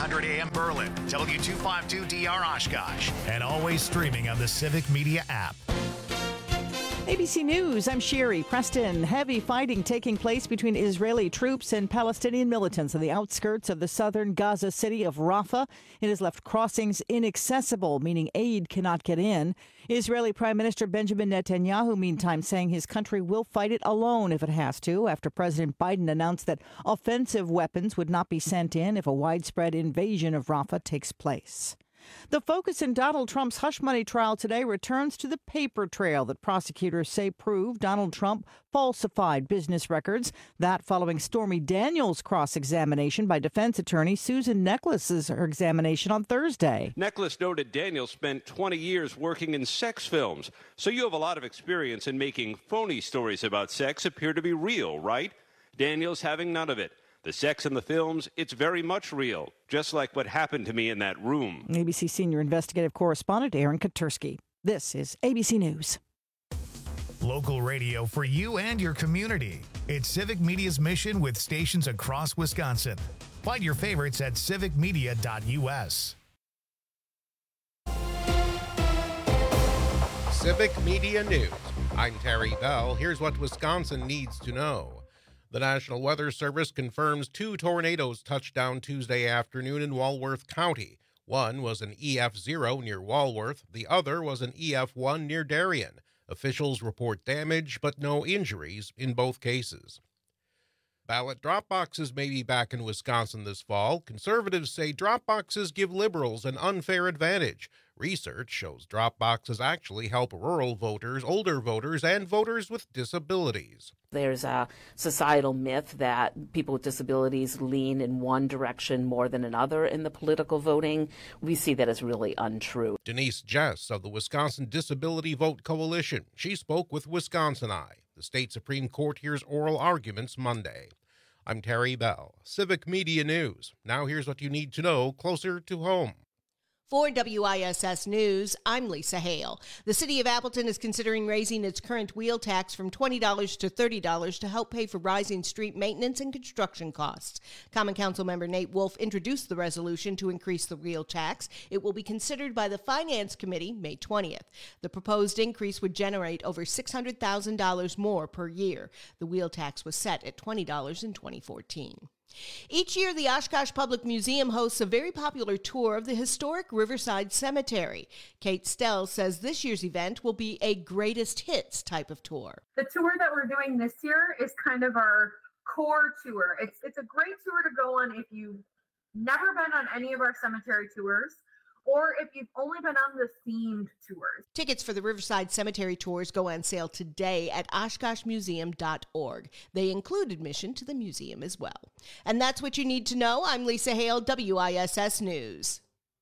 1400 AM Berlin, W252DR Oshkosh, and always streaming on the Civic Media app. ABC News, I'm Sherry Preston. Heavy fighting taking place between Israeli troops and Palestinian militants on the outskirts of the southern Gaza city of Rafah. It has left crossings inaccessible, meaning aid cannot get in. Israeli Prime Minister Benjamin Netanyahu, meantime, saying his country will fight it alone if it has to, after President Biden announced that offensive weapons would not be sent in if a widespread invasion of Rafah takes place. The focus in Donald Trump's hush money trial today returns to the paper trail that prosecutors say proved Donald Trump falsified business records. That following Stormy Daniels' cross-examination by defense attorney Susan Neckles' examination on Thursday. Neckles noted Daniels spent 20 years working in sex films. So you have a lot of experience in making phony stories about sex appear to be real, right? Daniels having none of it. The sex in the films, it's very much real, just like what happened to me in that room. ABC senior investigative correspondent Aaron Katursky. This is ABC News. Local radio for you and your community. It's Civic Media's mission with stations across Wisconsin. Find your favorites at civicmedia.us. Civic Media News. I'm Terry Bell. Here's what Wisconsin needs to know. The National Weather Service confirms 2 tornadoes touched down Tuesday afternoon in Walworth County. One was an EF0 near Walworth. The other was an EF1 near Darien. Officials report damage, but no injuries in both cases. Ballot drop boxes may be back in Wisconsin this fall. Conservatives say drop boxes give liberals an unfair advantage. Research shows drop boxes actually help rural voters, older voters, and voters with disabilities. There's a societal myth that people with disabilities lean in one direction more than another in the political voting. We see that as really untrue. Denise Jess of the Wisconsin Disability Vote Coalition. She spoke with Wisconsin Eye. The state Supreme Court hears oral arguments Monday. I'm Terry Bell, Civic Media News. Now here's what you need to know closer to home. For WISS News, I'm Lisa Hale. The city of Appleton is considering raising its current wheel tax from $20 to $30 to help pay for rising street maintenance and construction costs. Common Council member Nate Wolf introduced the resolution to increase the wheel tax. It will be considered by the Finance Committee May 20th. The proposed increase would generate over $600,000 more per year. The wheel tax was set at $20 in 2014. Each year, the Oshkosh Public Museum hosts a very popular tour of the historic Riverside Cemetery. Kate Stell says this year's event will be a greatest hits type of tour. The tour that we're doing this year is kind of our core tour. It's a great tour to go on if you've never been on any of our cemetery tours, or if you've only been on the themed tours. Tickets for the Riverside Cemetery tours go on sale today at oshkoshmuseum.org. They include admission to the museum as well. And that's what you need to know. I'm Lisa Hale, WISS News.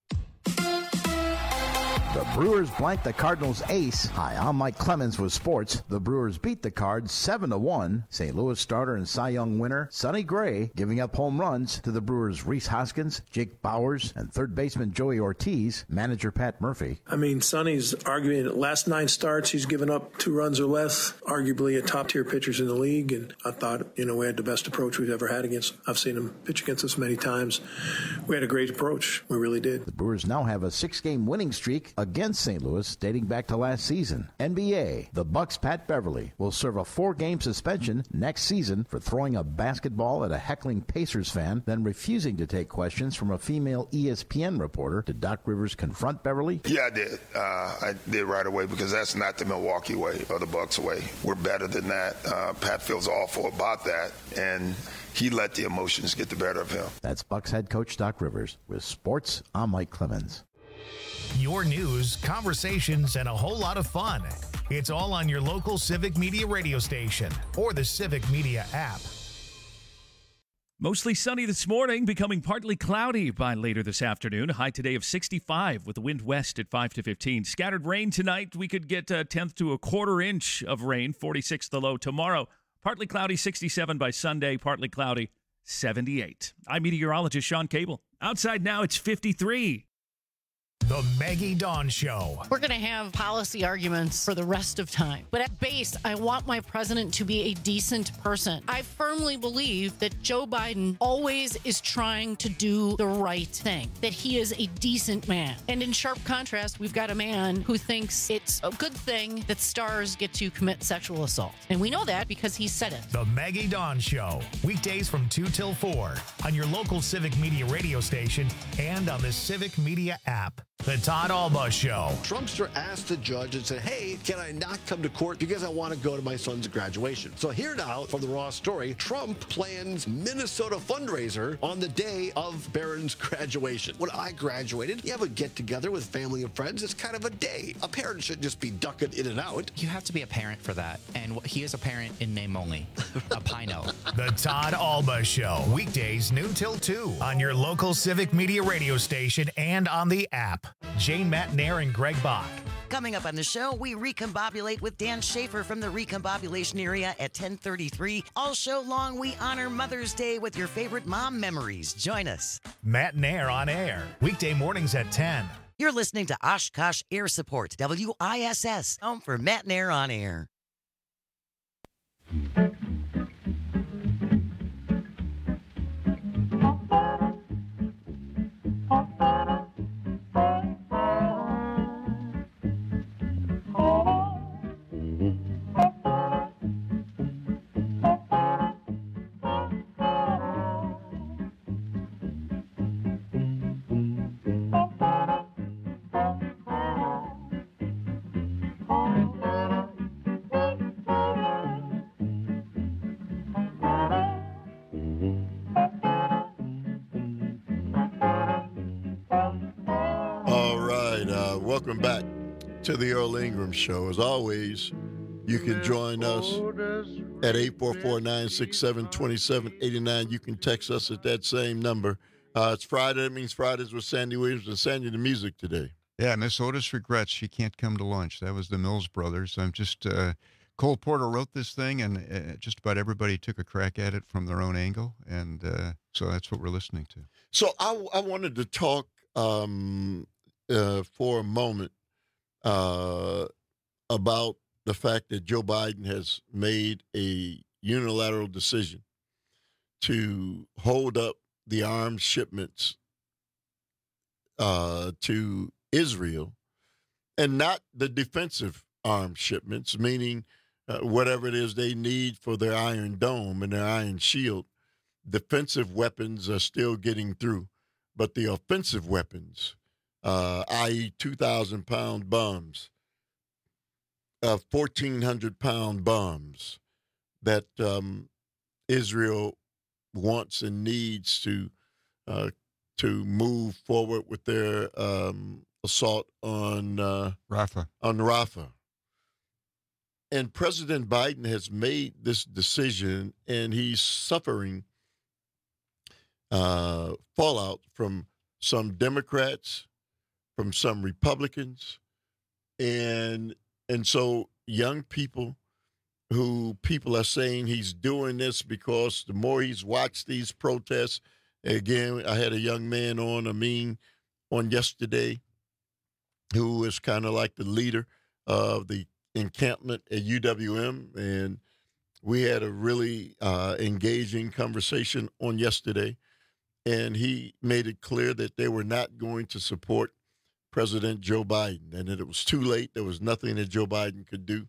The Brewers blanked the Cardinals' ace. Hi, I'm Mike Clemens with sports. The Brewers beat the Cards 7-1. St. Louis starter and Cy Young winner Sonny Gray giving up home runs to the Brewers' Rhys Hoskins, Jake Bowers, and third baseman Joey Ortiz. Manager Pat Murphy. I mean, Sonny's arguing the last 9 starts, he's given up 2 runs or less, arguably a top-tier pitchers in the league, and I thought, we had the best approach we've ever had against him. I've seen him pitch against us many times. We had a great approach. We really did. The Brewers now have a 6-game winning streak against St. Louis dating back to last season. NBA, the Bucks' Pat Beverly will serve a 4-game suspension next season for throwing a basketball at a heckling Pacers fan, then refusing to take questions from a female ESPN reporter. Did Doc Rivers confront Beverly? Yeah, I did. I did right away because that's not the Milwaukee way or the Bucks way. We're better than that. Pat feels awful about that, and he let the emotions get the better of him. That's Bucks head coach Doc Rivers. With sports, I'm Mike Clemens. Your news, conversations, and a whole lot of fun. It's all on your local Civic Media radio station or the Civic Media app. Mostly sunny this morning, becoming partly cloudy by later this afternoon. A high today of 65 with the wind west at 5 to 15. Scattered rain tonight. We could get a tenth to a quarter inch of rain, 46 the low tomorrow. Partly cloudy, 67 by Sunday. Partly cloudy, 78. I'm meteorologist Sean Cable. Outside now, it's 53. The Maggie Dawn Show. We're going to have policy arguments for the rest of time. But at base, I want my president to be a decent person. I firmly believe that Joe Biden always is trying to do the right thing, that he is a decent man. And in sharp contrast, we've got a man who thinks it's a good thing that stars get to commit sexual assault. And we know that because he said it. The Maggie Dawn Show. Weekdays from 2 till 4 on your local Civic Media radio station and on the Civic Media app. The Todd Alba Show. Trumpster asked the judge and said, hey, can I not come to court because I want to go to my son's graduation? So here now from the Raw story, Trump plans Minnesota fundraiser on the day of Barron's graduation. When I graduated, you have a get-together with family and friends. It's kind of a day. A parent shouldn't just be ducking in and out. You have to be a parent for that. And he is a parent in name only. A Pino. The Todd Alba Show. Weekdays noon till 2 on your local Civic Media radio station and on the app. Jane Matnair and Greg Bach. Coming up on the show, we recombobulate with Dan Schaefer from the recombobulation area at 10:33. All show long, we honor Mother's Day with your favorite mom memories. Join us. Matnair on air. Weekday mornings at 10. You're listening to Oshkosh Air Support, WISS, home for Matnair on air. Welcome back to the Earl Ingram Show. As always, you can join us at 844-967-2789. You can text us at that same number. It's Friday. That means Fridays with Sandy Williams and Sandy the Music today. Yeah, Miss Otis regrets she can't come to lunch. That was the Mills Brothers. I'm just Cole Porter wrote this thing, and just about everybody took a crack at it from their own angle, and so that's what we're listening to. So I wanted to talk for a moment about the fact that Joe Biden has made a unilateral decision to hold up the arms shipments to Israel, and not the defensive arms shipments, meaning whatever it is they need for their Iron Dome and their Iron Shield. Defensive weapons are still getting through, but the offensive weapons, i.e. 2,000-pound bombs, 1,400-pound bombs that Israel wants and needs to move forward with their assault on Rafah. And President Biden has made this decision, and he's suffering fallout from some Democrats, from some Republicans, and so young people people are saying he's doing this because the more he's watched these protests. Again, I had a young man on, Amin, on yesterday, who is kind of like the leader of the encampment at UWM, and we had a really engaging conversation on yesterday, and he made it clear that they were not going to support President Joe Biden, and that it was too late. There was nothing that Joe Biden could do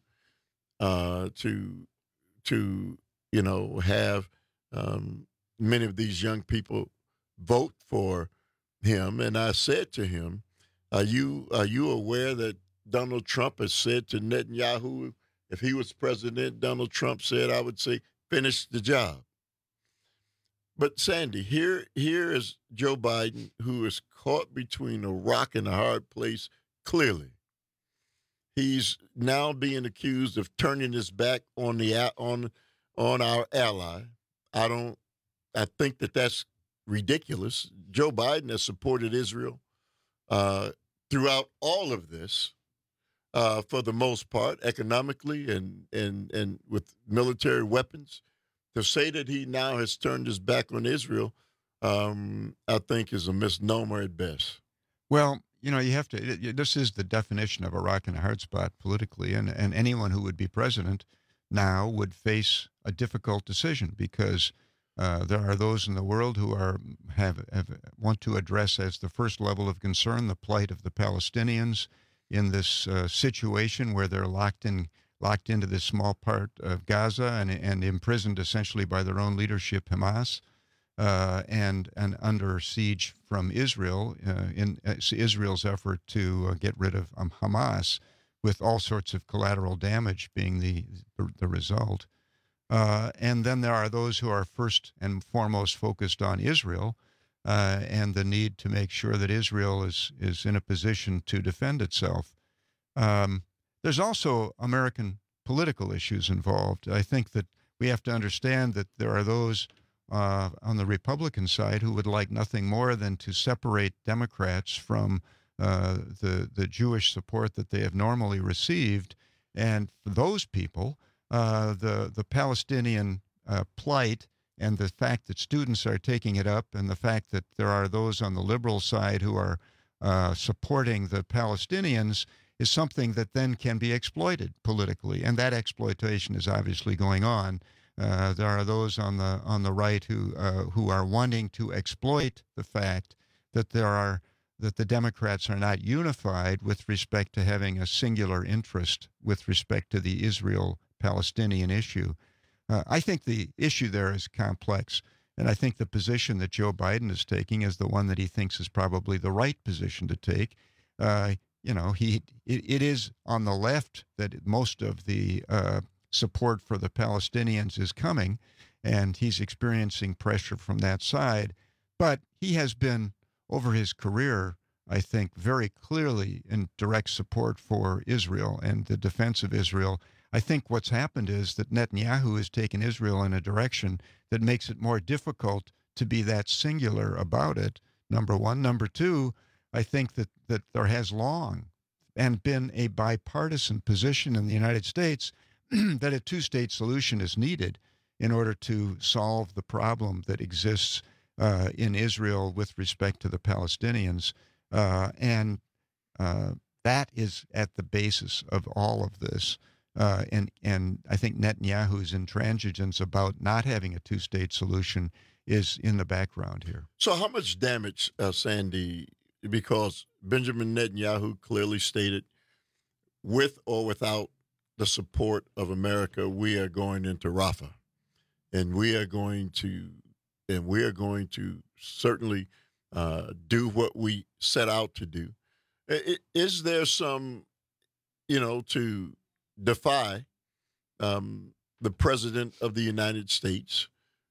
to have many of these young people vote for him. And I said to him, are you aware that Donald Trump has said to Netanyahu, if he was president, Donald Trump said, I would say, finish the job. But Sandy, here is Joe Biden, who is caught between a rock and a hard place, clearly. He's now being accused of turning his back on our ally. I think that's ridiculous. Joe Biden has supported Israel throughout all of this, for the most part, economically and with military weapons. To say that he now has turned his back on Israel, I think is a misnomer at best. Well, you have to. This is the definition of a rock and a hard spot politically, and anyone who would be president now would face a difficult decision because there are those in the world who want to address as the first level of concern the plight of the Palestinians in this situation where they're locked into this small part of Gaza and imprisoned essentially by their own leadership, Hamas. And under siege from Israel in Israel's effort to get rid of Hamas, with all sorts of collateral damage being the result. And then there are those who are first and foremost focused on Israel and the need to make sure that Israel is in a position to defend itself. There's also American political issues involved. I think that we have to understand that there are those on the Republican side who would like nothing more than to separate Democrats from the Jewish support that they have normally received. And for those people, the Palestinian plight and the fact that students are taking it up and the fact that there are those on the liberal side who are supporting the Palestinians is something that then can be exploited politically. And that exploitation is obviously going on. There are those on the right who are wanting to exploit the fact that the Democrats are not unified with respect to having a singular interest with respect to the Israel-Palestinian issue. I think the issue there is complex, and I think the position that Joe Biden is taking is the one that he thinks is probably the right position to take. It is on the left that most of the support for the Palestinians is coming, and he's experiencing pressure from that side. But he has been, over his career, I think, very clearly in direct support for Israel and the defense of Israel. I think what's happened is that Netanyahu has taken Israel in a direction that makes it more difficult to be that singular about it, number one. Number two, I think that there has long and been a bipartisan position in the United States that a two-state solution is needed in order to solve the problem that exists in Israel with respect to the Palestinians. And that is at the basis of all of this. And I think Netanyahu's intransigence about not having a two-state solution is in the background here. So how much damage, Sandy, because Benjamin Netanyahu clearly stated, with or without the support of America, we are going into Rafah, and we are going to certainly do what we set out to do. Is there some, to defy the President of the United States?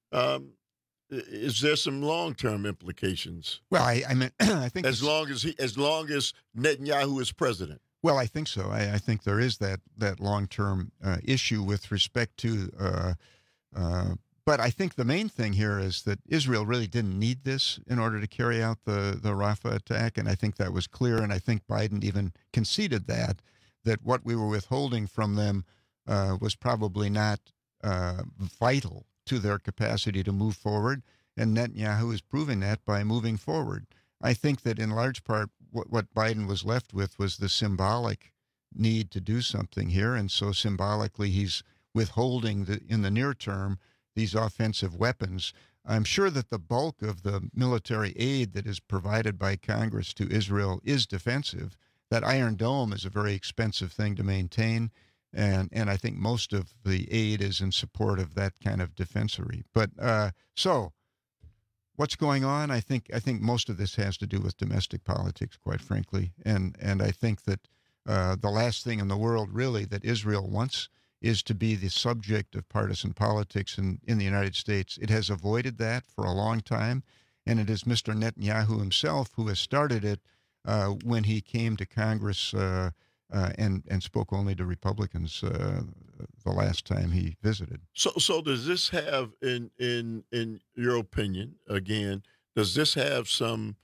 Is there some long-term implications? Well, I think as long as Netanyahu is president. Well, I think so. I think there is that long-term issue with respect to, but I think the main thing here is that Israel really didn't need this in order to carry out the Rafah attack, and I think that was clear, and I think Biden even conceded that what we were withholding from them was probably not vital to their capacity to move forward, and Netanyahu is proving that by moving forward. I think that in large part what Biden was left with was the symbolic need to do something here, and so symbolically he's withholding in the near term these offensive weapons. I'm sure that the bulk of the military aid that is provided by Congress to Israel is defensive. That Iron Dome is a very expensive thing to maintain, and I think most of the aid is in support of that kind of defensory. But so what's going on? I think most of this has to do with domestic politics, quite frankly, and I think that the last thing in the world really that Israel wants is to be the subject of partisan politics in the United States. It has avoided that for a long time, and it is Mr. Netanyahu himself who has started it when he came to Congress and spoke only to Republicans the last time he visited. So does this have, in your opinion, again, does this have some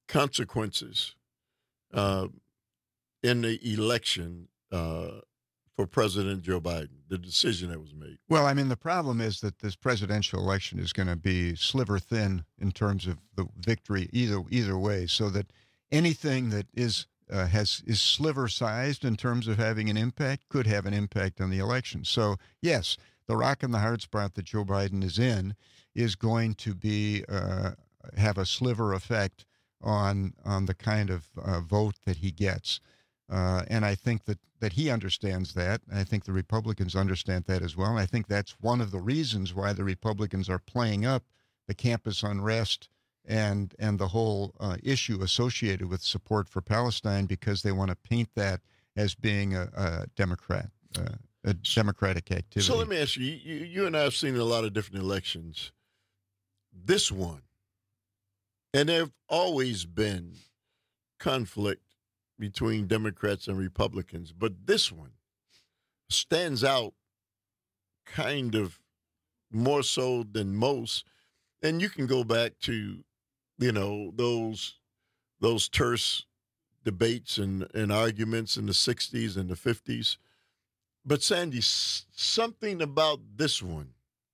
consequences in the election for President Joe Biden, the decision that was made? Well, I mean, the problem is that this presidential election is going to be sliver thin in terms of the victory either way, so that anything that is sliver sized in terms of having an impact could have an impact on the election. So yes, the rock and the hard spot that Joe Biden is in is going to be have a sliver effect on the kind of vote that he gets. And I think that he understands that. And I think the Republicans understand that as well. And I think that's one of the reasons why the Republicans are playing up the campus unrest and the whole issue associated with support for Palestine, because they want to paint that as being a democratic activity. So let me ask you, you and I have seen a lot of different elections. This one, and there have always been conflict between Democrats and Republicans, but this one stands out kind of more so than most. And you can go back to, those terse debates and arguments in the 60s and the 50s. But Sandy, something about this one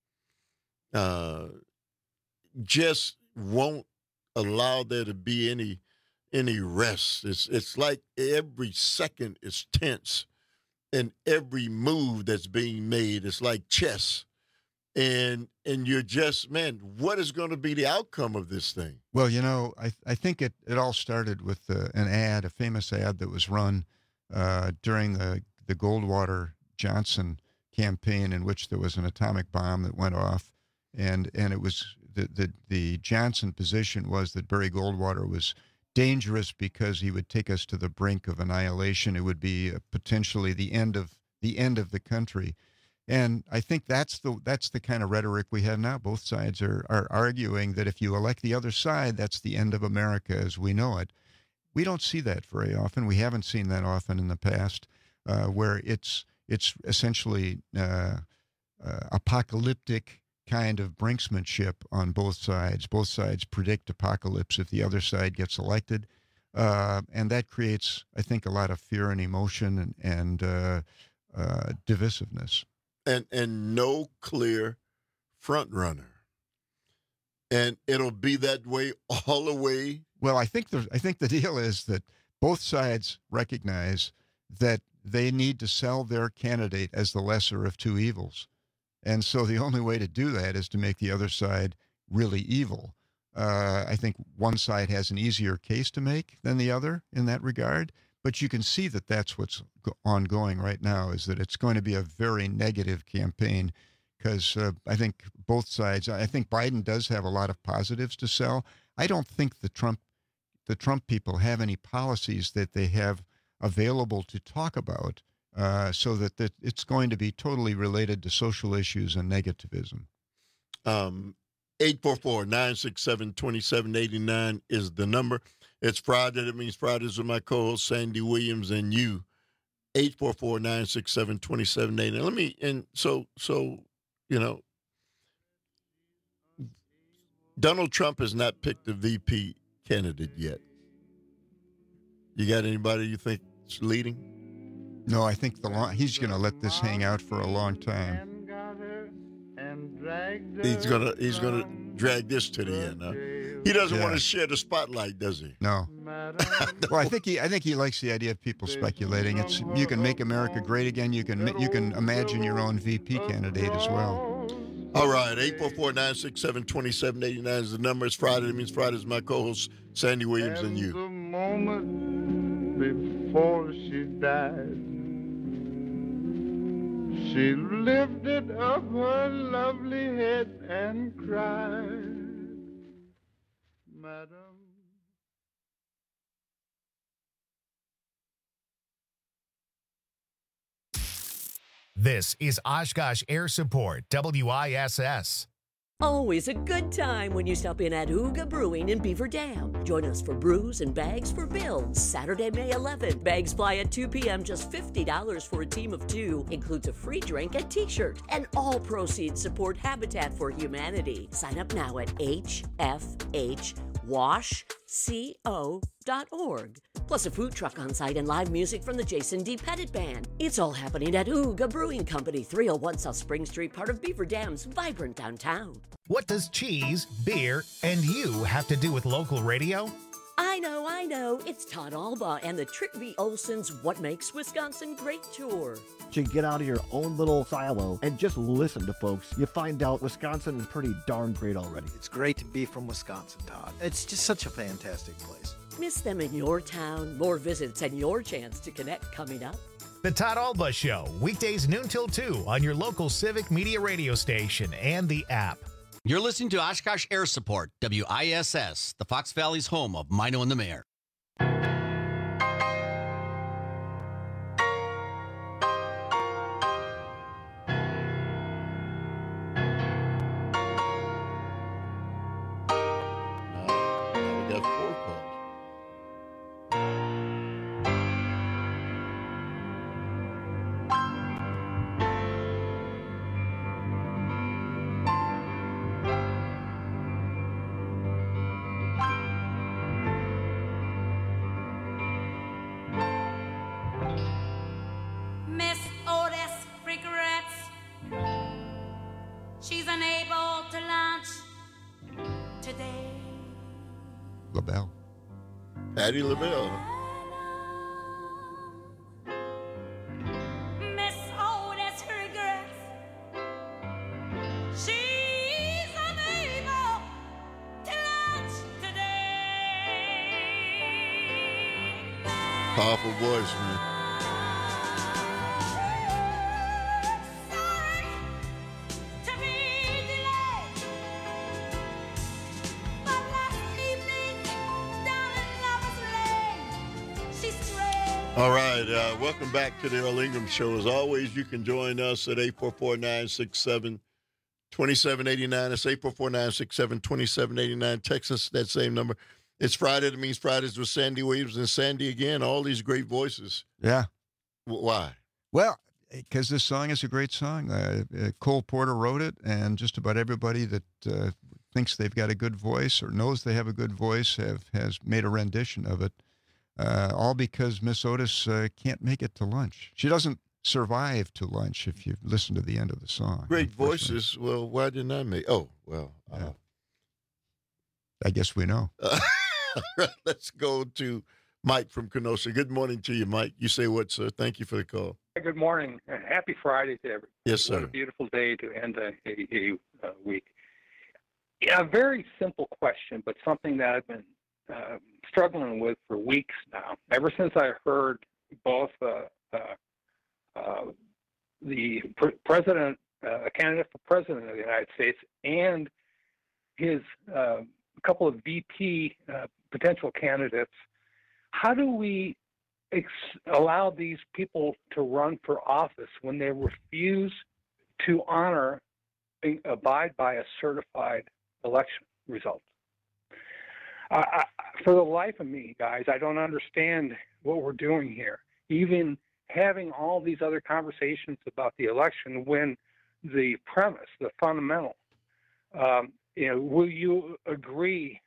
just won't allow there to be any rest. It's like every second is tense, and every move that's being made is like chess. And you're just, man, what is going to be the outcome of this thing? Well, I think it all started with a famous ad that was run during the Goldwater Johnson campaign, in which there was an atomic bomb that went off, and it was the Johnson position was that Barry Goldwater was dangerous because he would take us to the brink of annihilation. It would be potentially the end of the country. And I think that's the kind of rhetoric we have now. Both sides are arguing that if you elect the other side, that's the end of America as we know it. We don't see that very often. We haven't seen that often in the past, where it's essentially apocalyptic kind of brinksmanship on both sides. Both sides predict apocalypse if the other side gets elected, and that creates, I think, a lot of fear and emotion and divisiveness. And no clear front runner, and it'll be that way all the way. Well, I think the deal is that both sides recognize that they need to sell their candidate as the lesser of two evils, and so the only way to do that is to make the other side really evil. I think one side has an easier case to make than the other in that regard. But you can see that that's what's ongoing right now, is that it's going to be a very negative campaign, because I think both sides, I think Biden does have a lot of positives to sell. I don't think the Trump people have any policies that they have available to talk about, so that it's going to be totally related to social issues and negativism. 844-967-2789 is the number. It's Friday. That means Fridays with my co-host Sandy Williams and you. 844-967-2789. Donald Trump has not picked a VP candidate yet. You got anybody you think is leading? No, I think he's going to let this hang out for a long time. He's gonna drag this to the end. Huh? He doesn't want to share the spotlight, does he? No. Well, I think he likes the idea of people speculating. You can make America great again. You can imagine your own VP candidate as well. All right, 844-967-2789 is the number. It's Friday. That means Friday is my co-host Sandy Williams and you. The moment before she died, she lifted up her lovely head and cried, Madam. This is Oshkosh Air Support, WISS. Always a good time when you stop in at Ooga Brewing in Beaver Dam. Join us for brews and bags for builds. Saturday, May 11th. Bags fly at 2 p.m. Just $50 for a team of 2. Includes a free drink and t-shirt. And all proceeds support Habitat for Humanity. Sign up now at hfhwashco.org. plus a food truck on site and live music from the Jason D. Pettit Band. It's all happening at Ooga Brewing Company, 301 South Spring Street, part of Beaver Dam's vibrant downtown. What does cheese, beer, and you have to do with local radio? I know. It's Todd Alba and the Trick V. Olson's What Makes Wisconsin Great tour. To get out of your own little silo and just listen to folks, you find out Wisconsin is pretty darn great already. It's great to be from Wisconsin, Todd. It's just such a fantastic place. Miss them in your town? More visits and your chance to connect coming up. The Todd Alba Show, weekdays noon till 2 on your local Civic Media radio station and the app. You're listening to Oshkosh Air Support, WISS, the Fox Valley's home of Mino and the Mayor. LaBelle. Patti LaBelle. Miss Otis regrets. She's unable to lunch today. Powerful voice, man. All right, welcome back to the Earl Ingram Show. As always, you can join us at 844-967-2789. It's 844-967-2789. Text us that same number. It's Friday. That means Fridays with Sandy Williams and Sandy again. All these great voices. Yeah. Why? Well, because this song is a great song. Cole Porter wrote it, and just about everybody that thinks they've got a good voice or knows they have a good voice has made a rendition of it. All because Miss Otis can't make it to lunch. She doesn't survive to lunch if you listen to the end of the song. Great voices. Well, why didn't I make? Oh, well. Yeah. I guess we know. Let's go to Mike from Kenosha. Good morning to you, Mike. You say what, sir? Thank you for the call. Good morning. Happy Friday to everyone. Yes, sir. What a beautiful day to end a week. Yeah, a very simple question, but something that I've been struggling with for weeks now. Ever since I heard both the president, a candidate for president of the United States, and his couple of VP potential candidates, how do we allow these people to run for office when they refuse to abide by a certified election result? For the life of me, guys, I don't understand what we're doing here. Even having all these other conversations about the election when the premise, the fundamental, will you agree,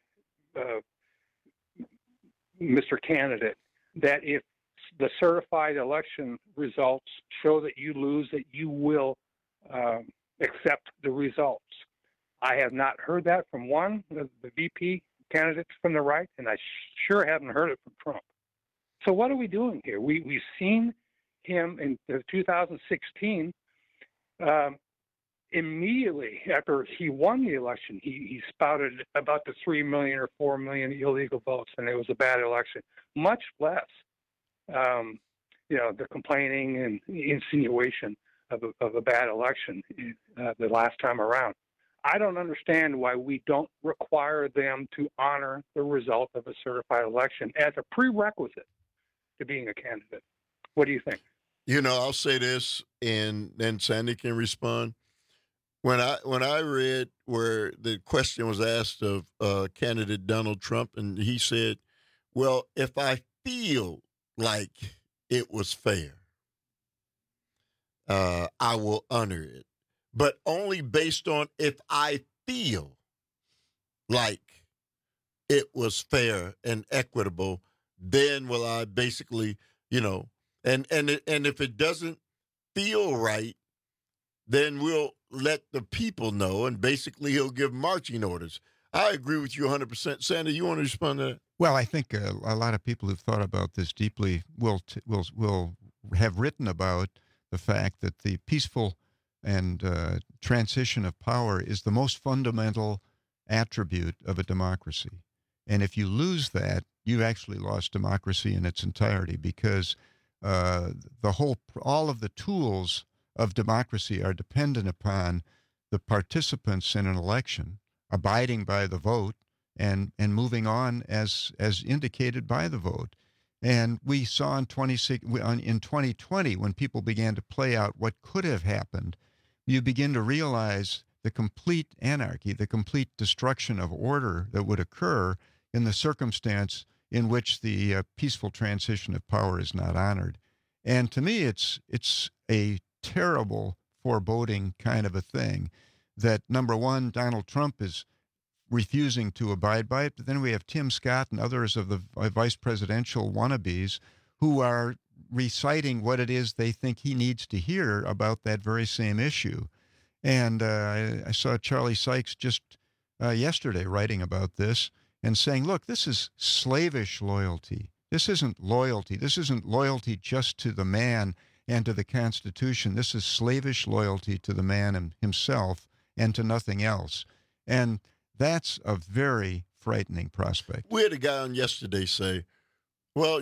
Mr. Candidate, that if the certified election results show that you lose, that you will accept the results? I have not heard that from one of the VP candidates from the right, and I sure haven't heard it from Trump. So what are we doing here? We've seen him in 2016, immediately after he won the election, he spouted about the 3 million or 4 million illegal votes, and it was a bad election. Much less, the complaining and insinuation of a bad election the last time around. I don't understand why we don't require them to honor the result of a certified election as a prerequisite to being a candidate. What do you think? I'll say this, and then Sandy can respond. When I read where the question was asked of candidate Donald Trump, and he said, well, if I feel like it was fair, I will honor it. But only based on if I feel like it was fair and equitable, then will I basically, and if it doesn't feel right, then we'll let the people know, and basically he'll give marching orders. I agree with you 100%. Sandy, you want to respond to that? Well, I think a lot of people who've thought about this deeply will have written about the fact that the peaceful and transition of power is the most fundamental attribute of a democracy. And if you lose that, you've actually lost democracy in its entirety, because all of the tools of democracy are dependent upon the participants in an election abiding by the vote and moving on as indicated by the vote. And we saw in 2020, when people began to play out what could have happened, you begin to realize the complete anarchy, the complete destruction of order that would occur in the circumstance in which the peaceful transition of power is not honored. And to me, it's a terrible, foreboding kind of a thing that, number one, Donald Trump is refusing to abide by it, but then we have Tim Scott and others of the vice presidential wannabes who are reciting what it is they think he needs to hear about that very same issue. And I saw Charlie Sykes just yesterday writing about this and saying, look, this is slavish loyalty. This isn't loyalty. This isn't loyalty just to the man and to the Constitution. This is slavish loyalty to the man himself and to nothing else. And that's a very frightening prospect. We had a guy on yesterday say, well,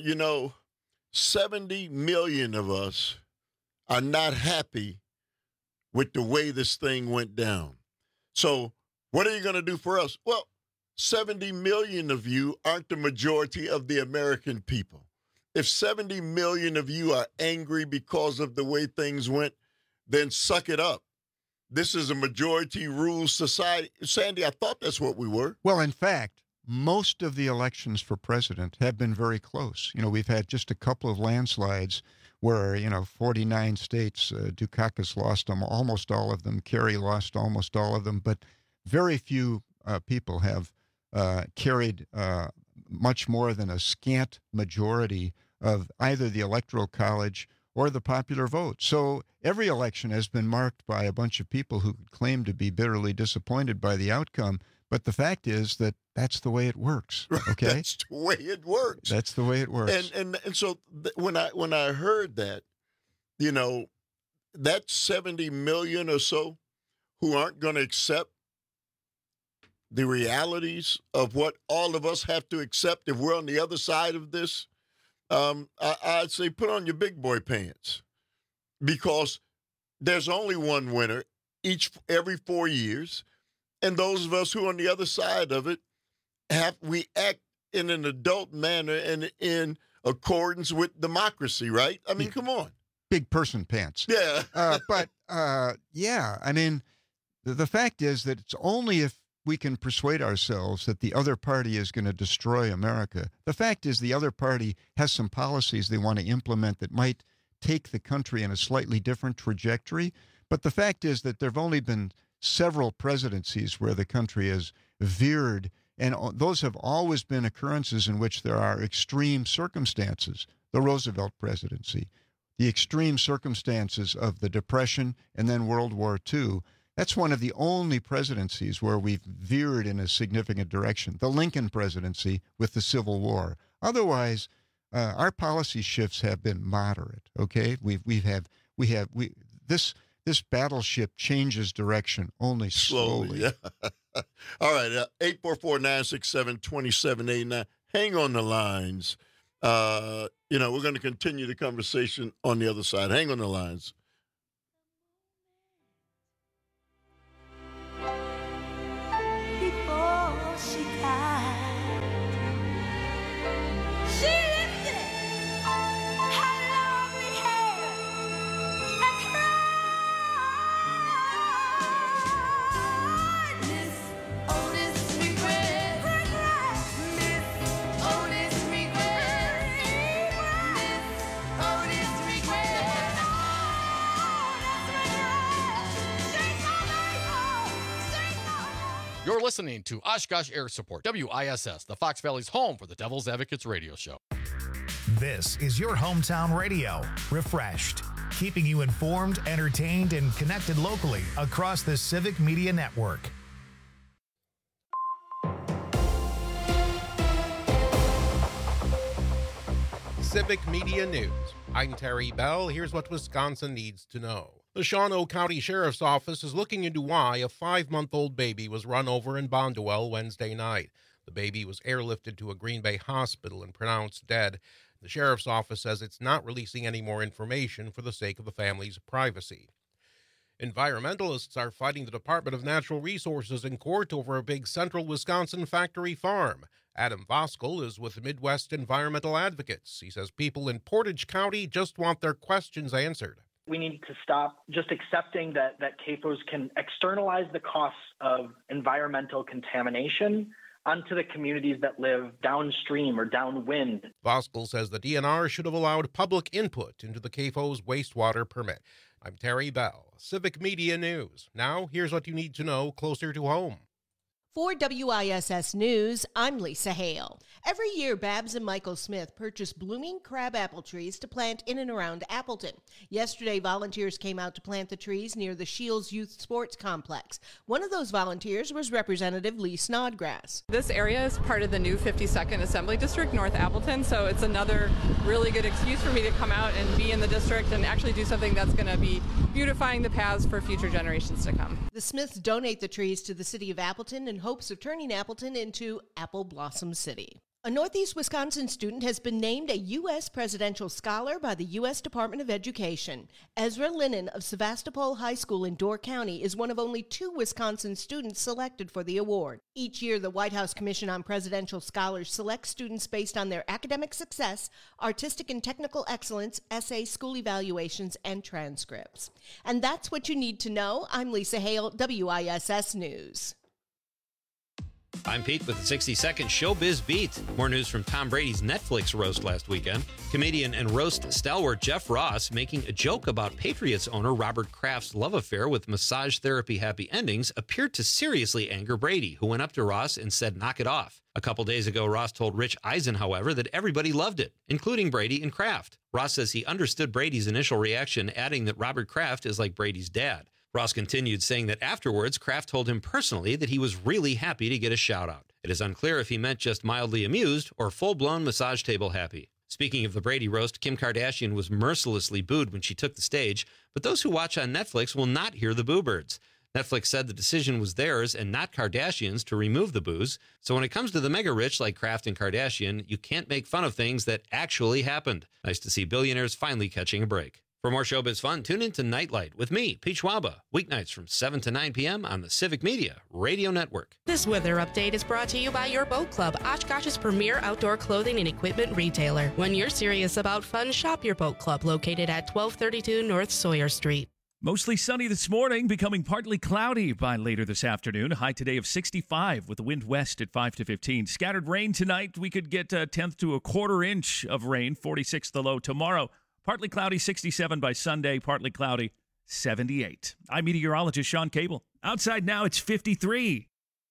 70 million of us are not happy with the way this thing went down. So what are you going to do for us? Well, 70 million of you aren't the majority of the American people. If 70 million of you are angry because of the way things went, then suck it up. This is a majority rule society. Sandy, I thought that's what we were. Well, in fact, most of the elections for president have been very close. We've had just a couple of landslides where, 49 states, Dukakis lost almost all of them, Kerry lost almost all of them, but very few people have carried much more than a scant majority of either the Electoral College or the popular vote. So every election has been marked by a bunch of people who claim to be bitterly disappointed by the outcome. But the fact is that that's the way it works. Okay, that's the way it works. That's the way it works. And so when I heard that, that's 70 million or so who aren't going to accept the realities of what all of us have to accept if we're on the other side of this. I'd say put on your big boy pants, because there's only one winner every 4 years. And those of us who are on the other side of it we act in an adult manner and in accordance with democracy, right? I mean, come on. Big person pants. Yeah. I mean, the fact is that it's only if we can persuade ourselves that the other party is going to destroy America. The fact is the other party has some policies they want to implement that might take the country in a slightly different trajectory. But the fact is that there have only been several presidencies where the country has veered, and those have always been occurrences in which there are extreme circumstances. The Roosevelt presidency, the extreme circumstances of the Depression, and then World War II. That's one of the only presidencies where we've veered in a significant direction. The Lincoln presidency with the Civil War. Otherwise, our policy shifts have been moderate. Okay, this battleship changes direction only slowly. Yeah. All right, 844-967-2789. Hang on the lines. We're going to continue the conversation on the other side. Hang on the lines. Before she died, she lifted her lovely hair and cried. Miss Otis regret. Miss Otis regret. Miss Otis regret. listening to Oshkosh Air Support, WISS, the Fox Valley's home for the Devil's Advocates radio show. This is your hometown radio, refreshed, keeping you informed, entertained, and connected locally across the Civic Media Network. Civic Media News. I'm Terry Bell. Here's what Wisconsin needs to know. The Shawano County Sheriff's Office is looking into why a 5-month-old baby was run over in Bonduel Wednesday night. The baby was airlifted to a Green Bay hospital and pronounced dead. The Sheriff's Office says it's not releasing any more information for the sake of the family's privacy. Environmentalists are fighting the Department of Natural Resources in court over a big central Wisconsin factory farm. Adam Voskel is with Midwest Environmental Advocates. He says people in Portage County just want their questions answered. We need to stop just accepting that CAFOs can externalize the costs of environmental contamination onto the communities that live downstream or downwind. Voskel says the DNR should have allowed public input into the CAFO's wastewater permit. I'm Terry Bell, Civic Media News. Now, here's what you need to know closer to home. For WISS News, I'm Lisa Hale. Every year, Babs and Michael Smith purchase blooming crab apple trees to plant in and around Appleton. Yesterday, volunteers came out to plant the trees near the Shields Youth Sports Complex. One of those volunteers was Representative Lee Snodgrass. This area is part of the new 52nd Assembly District, North Appleton, so it's another really good excuse for me to come out and be in the district and actually do something that's going to be beautifying the paths for future generations to come. The Smiths donate the trees to the city of Appleton in hopes of turning Appleton into Apple Blossom City. A Northeast Wisconsin student has been named a U.S. Presidential Scholar by the U.S. Department of Education. Ezra Lennon of Sevastopol High School in Door County is one of only 2 Wisconsin students selected for the award. Each year, the White House Commission on Presidential Scholars selects students based on their academic success, artistic and technical excellence, essay, school evaluations, and transcripts. And that's what you need to know. I'm Lisa Hale, WISS News. I'm Pete with the 60-second Showbiz Beat. More news from Tom Brady's Netflix roast last weekend. Comedian and roast stalwart Jeff Ross making a joke about Patriots owner Robert Kraft's love affair with massage therapy happy endings appeared to seriously anger Brady, who went up to Ross and said, "Knock it off." A couple days ago, Ross told Rich Eisen, however, that everybody loved it, including Brady and Kraft. Ross says he understood Brady's initial reaction, adding that Robert Kraft is like Brady's dad. Ross continued, saying that afterwards, Kraft told him personally that he was really happy to get a shout-out. It is unclear if he meant just mildly amused or full-blown massage table happy. Speaking of the Brady roast, Kim Kardashian was mercilessly booed when she took the stage, but those who watch on Netflix will not hear the boo birds. Netflix said the decision was theirs and not Kardashian's to remove the boos, so when it comes to the mega-rich like Kraft and Kardashian, you can't make fun of things that actually happened. Nice to see billionaires finally catching a break. For more showbiz fun, tune in to Nightlight with me, Pete Schwaba, weeknights from 7 to 9 p.m. on the Civic Media Radio Network. This weather update is brought to you by Your Boat Club, Oshkosh's premier outdoor clothing and equipment retailer. When you're serious about fun, shop Your Boat Club, located at 1232 North Sawyer Street. Mostly sunny this morning, becoming partly cloudy by later this afternoon. High today of 65 with the wind west at 5 to 15. Scattered rain tonight. We could get a tenth to a quarter inch of rain, 46 the low tomorrow. Partly cloudy, 67 by Sunday. Partly cloudy, 78. I'm meteorologist Sean Cable. Outside now, it's 53.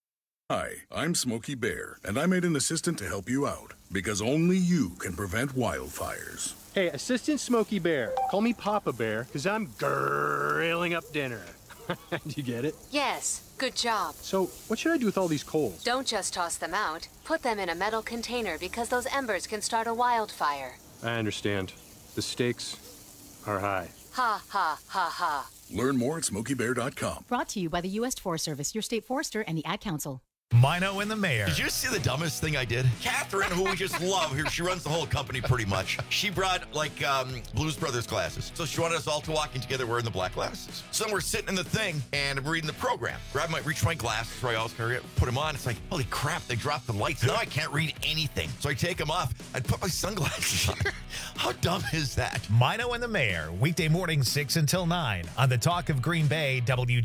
Hi, I'm Smokey Bear, and I made an assistant to help you out, because only you can prevent wildfires. Hey, Assistant Smokey Bear. Call me Papa Bear, because I'm grilling up dinner. Do you get it? Yes, good job. So, what should I do with all these coals? Don't just toss them out. Put them in a metal container, because those embers can start a wildfire. I understand. The stakes are high. Ha, ha, ha, ha. Learn more at SmokeyBear.com. Brought to you by the U.S. Forest Service, your state forester, and the Ad Council. Mino and the Mayor. Did you see the dumbest thing I did? Catherine, who we just love, she runs the whole company pretty much. She brought Blues Brothers glasses. So she wanted us all to walk in together wearing the black glasses. So then we're sitting in the thing and we're reading the program. Reach my glasses, right? I'll put them on. It's like, holy crap, they dropped the lights. Now I can't read anything. So I take them off. I put my sunglasses on. How dumb is that? Mino and the Mayor, weekday morning 6 until 9 on the Talk of Green Bay,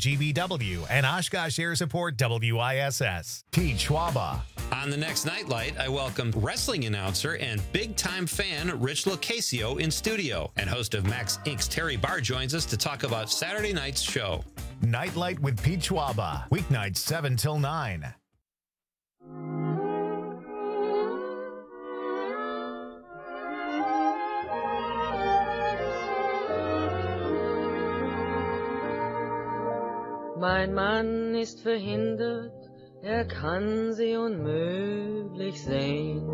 WGBW, and Oshkosh Air Support, WISS. Pete Schwaba. On the next Nightlight, I welcome wrestling announcer and big-time fan Rich Locasio in studio. And host of Max Inc.'s Terry Barr joins us to talk about Saturday night's show. Nightlight with Pete Schwaba, weeknights 7 till 9. Mein Mann ist verhindert, kann sie unmöglich sehen.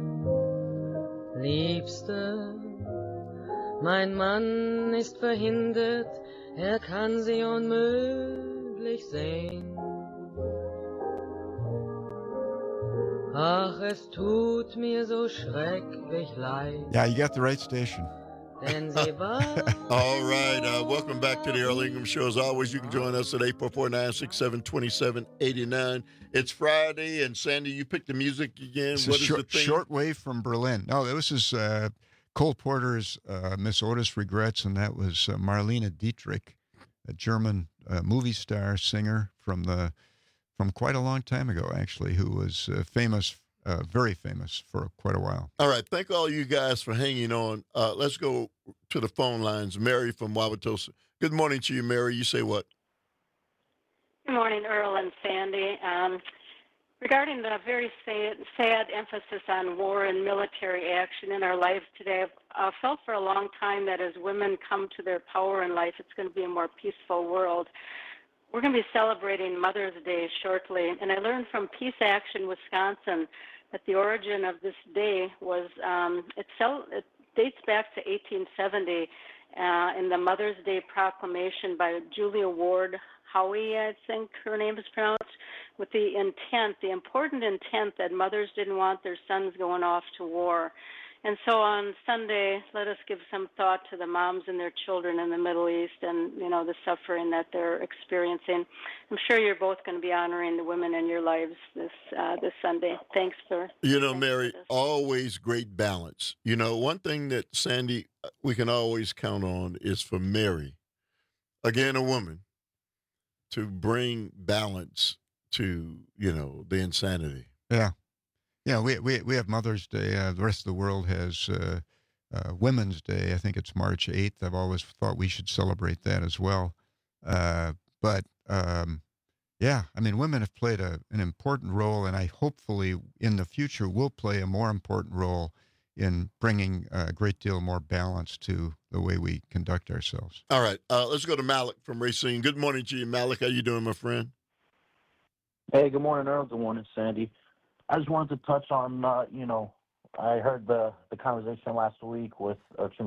Liebste, mein Mann ist verhindert, kann sie unmöglich sehen. Ach, es tut mir so schrecklich leid. Yeah, you got the right station. All right. Welcome back to the Earl Ingham Show. As always, you can join us at 844-967-2789. It's Friday, and Sandy, you picked the music again. It's what a is the thing? Shortwave from Berlin. No, this is Cole Porter's Miss Otis Regrets, and that was Marlene Dietrich, a German movie star singer from quite a long time ago, actually, who was famous. Very famous for quite a while. All right. Thank all you guys for hanging on. Let's go to the phone lines. Mary from Wauwatosa. Good morning to you, Mary. You say what? Good morning, Earl and Sandy. Regarding the very sad emphasis on war and military action in our lives today, I've felt for a long time that as women come to their power in life, it's going to be a more peaceful world. We're going to be celebrating Mother's Day shortly, and I learned from Peace Action Wisconsin that the origin of this day was, it dates back to 1870 in the Mother's Day Proclamation by Julia Ward Howe, I think her name is pronounced, with the important intent that mothers didn't want their sons going off to war. And so on Sunday, let us give some thought to the moms and their children in the Middle East and, the suffering that they're experiencing. I'm sure you're both going to be honoring the women in your lives this Sunday. Thanks for... Mary, always great balance. One thing that, Sandy, we can always count on is for Mary, again, a woman, to bring balance to, the insanity. Yeah. Yeah, we have Mother's Day. The rest of the world has Women's Day. I think it's March 8th. I've always thought we should celebrate that as well. Women have played an important role, and I hopefully in the future will play a more important role in bringing a great deal more balance to the way we conduct ourselves. All right, let's go to Malik from Racine. Good morning to you, Malik. How you doing, my friend? Hey, good morning, Earl. Good morning, Sandy. I just wanted to touch on, I heard the conversation last morning with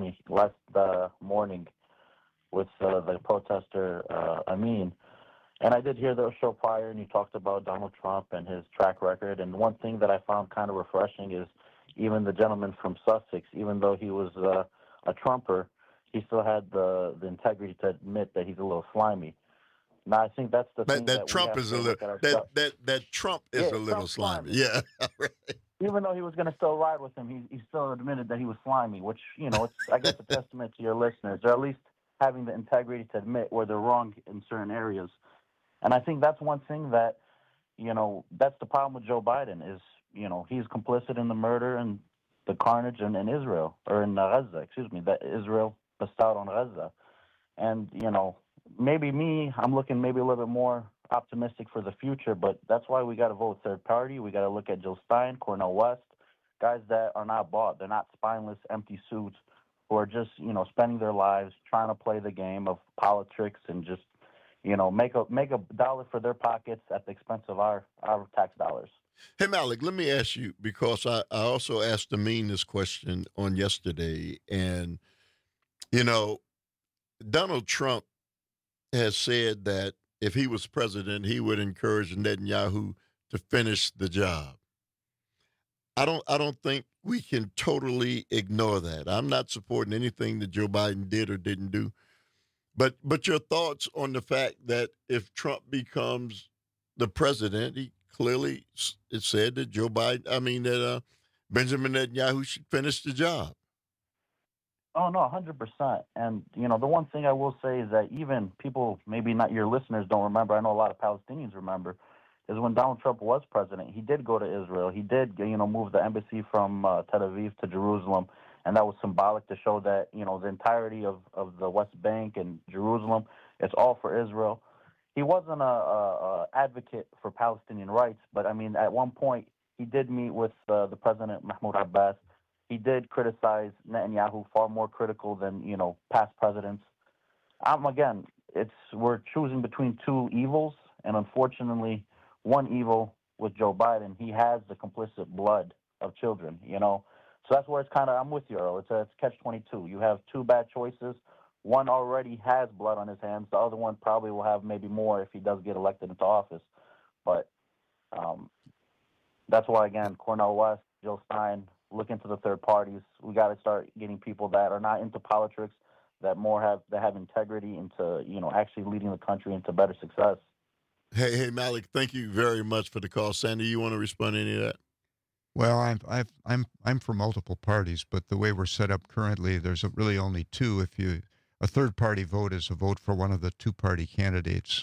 the protester, Amin. And I did hear the show prior, and you talked about Donald Trump and his track record. And one thing that I found kind of refreshing is even the gentleman from Sussex, even though he was a Trumper, he still had the integrity to admit that he's a little slimy. Now, I think that's the thing that Trump is a little that Trump is a little slimy. Yeah, right. Even though he was going to still ride with him, he still admitted that he was slimy, which it's I guess a testament to your listeners, or at least having the integrity to admit where they're wrong in certain areas. And I think that's one thing that that's the problem with Joe Biden is he's complicit in the murder and the carnage in Israel or in Gaza, that Israel bestowed on Gaza, and I'm looking maybe a little bit more optimistic for the future, but that's why we got to vote third party. We got to look at Jill Stein, Cornel West, guys that are not bought. They're not spineless, empty suits who are just, spending their lives trying to play the game of politics and just, make a dollar for their pockets at the expense of our tax dollars. Hey, Malik, let me ask you, because I also asked Amin this question on yesterday, and, Donald Trump has said that if he was president, he would encourage Netanyahu to finish the job. I don't think we can totally ignore that. I'm not supporting anything that Joe Biden did or didn't do. But your thoughts on the fact that if Trump becomes the president, he clearly said that Benjamin Netanyahu should finish the job. Oh, no, 100%. And, the one thing I will say is that even people, maybe not your listeners don't remember, I know a lot of Palestinians remember, is when Donald Trump was president, he did go to Israel. He did, move the embassy from Tel Aviv to Jerusalem, and that was symbolic to show that, the entirety of the West Bank and Jerusalem, it's all for Israel. He wasn't a advocate for Palestinian rights, but, at one point he did meet with the president, Mahmoud Abbas. He did criticize Netanyahu, far more critical than, past presidents. Again, we're choosing between two evils, and unfortunately, one evil with Joe Biden, he has the complicit blood of children, So that's where it's kind of, I'm with you, Earl. It's catch-22. You have two bad choices. One already has blood on his hands. The other one probably will have maybe more if he does get elected into office. But that's why, again, Cornel West, Jill Stein, look into the third parties. We got to start getting people that are not into politics, that have integrity into actually leading the country into better success. Hey, Malik, thank you very much for the call. Sandy, you want to respond to any of that? Well, I'm for multiple parties, but the way we're set up currently, there's really only two. A third party vote is a vote for one of the two-party candidates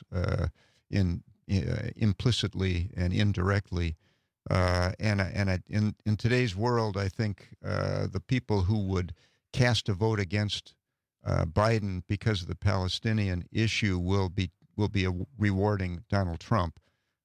implicitly and indirectly. In today's world, I think the people who would cast a vote against Biden because of the Palestinian issue will be rewarding Donald Trump.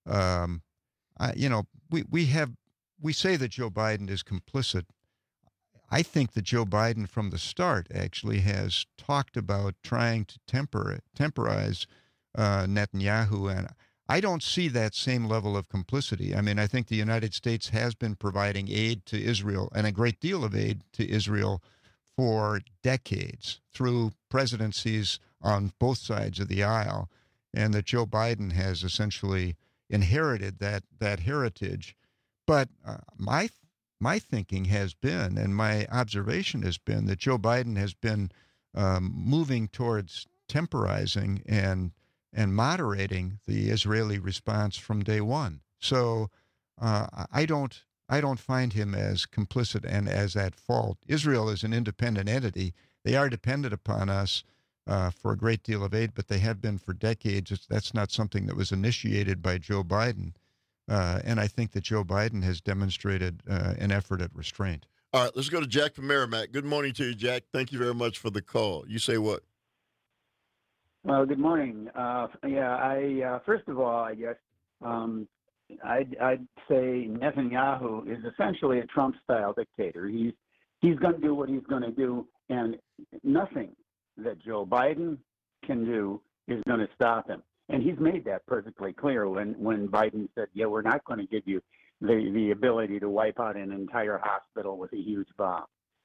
We say that Joe Biden is complicit. I think that Joe Biden from the start actually has talked about trying to temporize Netanyahu, and I don't see that same level of complicity. I mean, I think the United States has been providing aid to Israel, and a great deal of aid to Israel, for decades through presidencies on both sides of the aisle, and that Joe Biden has essentially inherited that heritage. But my thinking has been, and my observation has been, that Joe Biden has been moving towards temporizing and moderating the Israeli response from day one. So I don't find him as complicit and as at fault. Israel is an independent entity. They are dependent upon us for a great deal of aid, but they have been for decades. That's not something that was initiated by Joe Biden. And I think that Joe Biden has demonstrated an effort at restraint. All right, let's go to Jack from Merrimack. Good morning to you, Jack. Thank you very much for the call. You say what? Well, good morning. First of all, I guess I'd say Netanyahu is essentially a Trump-style dictator. He's going to do what he's going to do, and nothing that Joe Biden can do is going to stop him. And he's made that perfectly clear when Biden said, "Yeah, we're not going to give you the ability to wipe out an entire hospital with a huge bomb."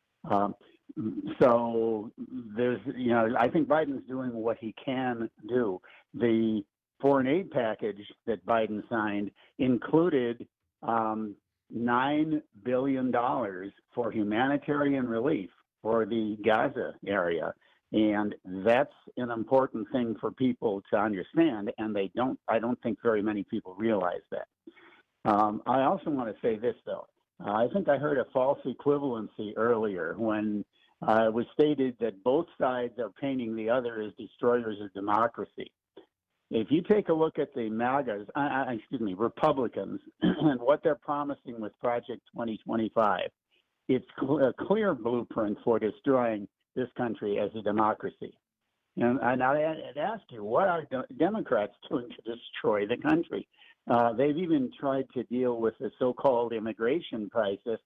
So there's, I think Biden's doing what he can do. The foreign aid package that Biden signed included $9 billion for humanitarian relief for the Gaza area. And that's an important thing for people to understand, and I don't think very many people realize that. I also want to say this, though. I think I heard a false equivalency earlier when it was stated that both sides are painting the other as destroyers of democracy. If you take a look at the Republicans, and what they're promising with Project 2025, it's a clear blueprint for destroying this country as a democracy. And I'd ask you, what are Democrats doing to destroy the country? They've even tried to deal with the so-called immigration crisis.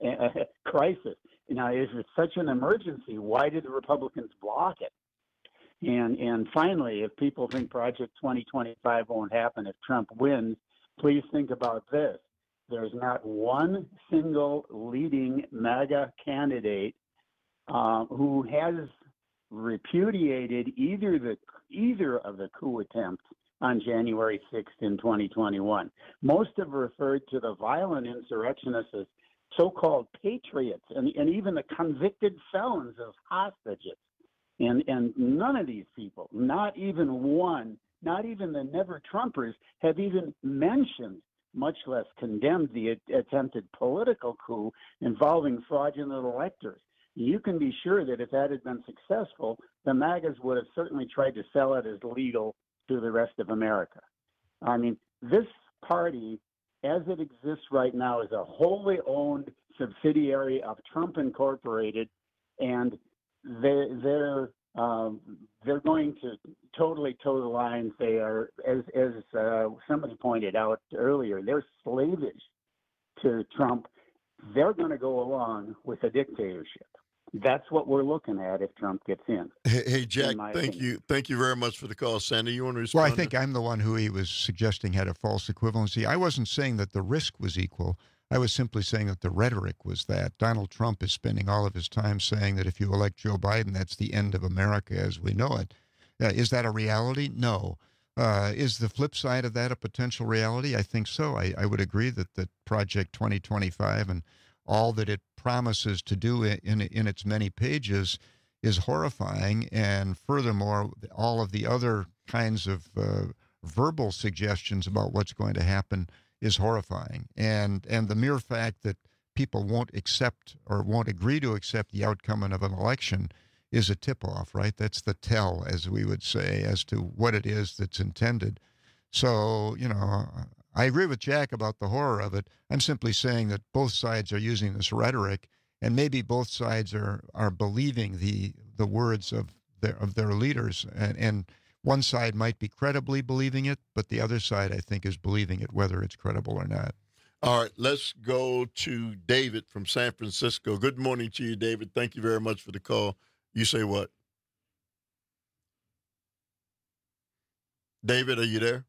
Now, if it's such an emergency, why did the Republicans block it? And finally, if people think Project 2025 won't happen if Trump wins, please think about this. There's not one single leading MAGA candidate who has repudiated either of the coup attempts on January 6th in 2021. Most have referred to the violent insurrectionists as so-called patriots and even the convicted felons as hostages. And none of these people, not even one, not even the never-Trumpers, have even mentioned, much less condemned, the attempted political coup involving fraudulent electors. You can be sure that if that had been successful, the MAGAs would have certainly tried to sell it as legal to the rest of America. I mean, this party, as it exists right now, is a wholly owned subsidiary of Trump Incorporated, and they're going to totally toe the line. They are, as somebody pointed out earlier, they're slavish to Trump. They're going to go along with a dictatorship. That's what we're looking at if Trump gets in. Hey Jack, in my thank opinion. you. Thank you very much for the call. Sandy, you want to respond? Well, I think I'm the one who he was suggesting had a false equivalency. I wasn't saying that the risk was equal. I was simply saying that the rhetoric was that. Donald Trump is spending all of his time saying that if you elect Joe Biden, that's the end of America as we know it. Is that a reality? No. Is the flip side of that a potential reality? I think so. I would agree that Project 2025 and all that it promises to do in its many pages is horrifying. And furthermore, all of the other kinds of verbal suggestions about what's going to happen is horrifying. And the mere fact that people won't accept or won't agree to accept the outcome of an election is a tip-off, right? That's the tell, as we would say, as to what it is that's intended. So, I agree with Jack about the horror of it. I'm simply saying that both sides are using this rhetoric, and maybe both sides are believing the words of their leaders, and one side might be credibly believing it, but the other side, I think, is believing it, whether it's credible or not. All right, let's go to David from San Francisco. Good morning to you, David. Thank you very much for the call. You say what? David, are you there?